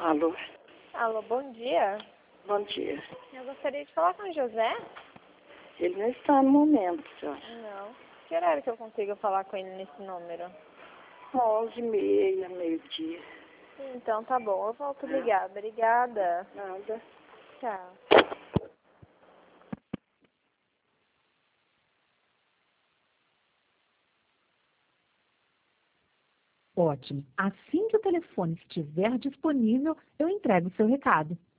Alô? Alô, bom dia. Bom dia. Eu gostaria de falar com o José. Ele não está no momento, senhora. Não. Que horário que eu consigo falar com ele nesse número? 11h30, meio-dia. Então tá bom, eu volto a ligar. Obrigada. Nada. Tchau. Ótimo. Assim que o telefone estiver disponível, eu entrego o seu recado.